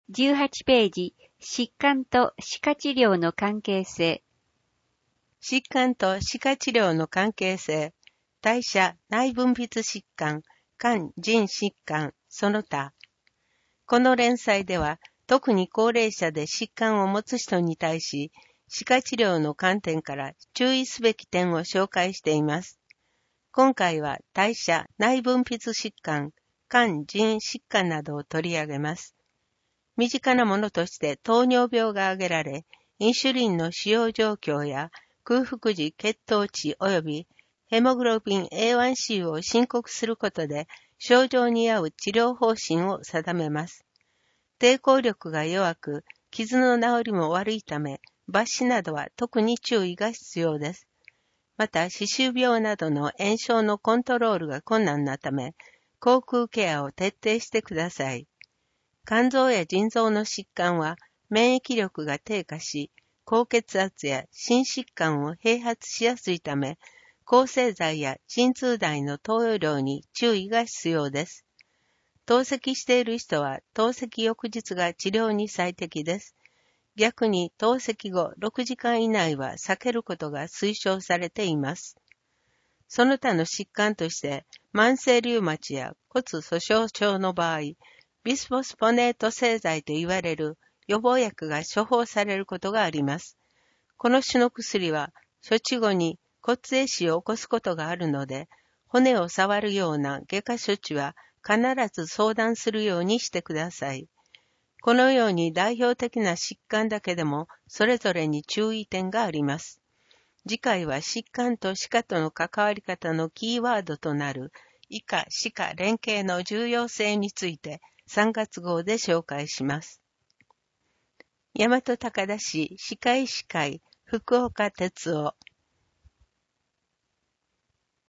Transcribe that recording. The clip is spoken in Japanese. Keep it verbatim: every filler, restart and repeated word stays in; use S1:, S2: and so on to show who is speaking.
S1: じゅうはちページ、疾患と歯科治療の関係性。
S2: 疾患と歯科治療の関係性、代謝、内分泌疾患、肝腎疾患、その他。この連載では、特に高齢者で疾患を持つ人に対し、歯科治療の観点から注意すべき点を紹介しています。今回は代謝、内分泌疾患、肝腎疾患などを取り上げます。身近なものとして糖尿病が挙げられ、インシュリンの使用状況や空腹時血糖値及びヘモグロビン エーワンシー を申告することで症状に合う治療方針を定めます。抵抗力が弱く、傷の治りも悪いため、抜歯などは特に注意が必要です。また、歯周病などの炎症のコントロールが困難なため、口腔ケアを徹底してください。肝臓や腎臓の疾患は免疫力が低下し、高血圧や心疾患を併発しやすいため、抗生剤や鎮痛剤の投与量に注意が必要です。透析している人は透析翌日が治療に最適です。逆に透析後ろくじかん以内は避けることが推奨されています。その他の疾患として、慢性リウマチや骨粗鬆症の場合、ビスフォスポネート製剤といわれる予防薬が処方されることがあります。この種の薬は処置後に骨壊死を起こすことがあるので、骨を触るような外科処置は必ず相談するようにしてください。このように代表的な疾患だけでもそれぞれに注意点があります。次回は疾患と歯科との関わり方のキーワードとなる医科・歯科連携の重要性についてさんがつ号で紹介します。大和高田市歯科医師会福岡哲夫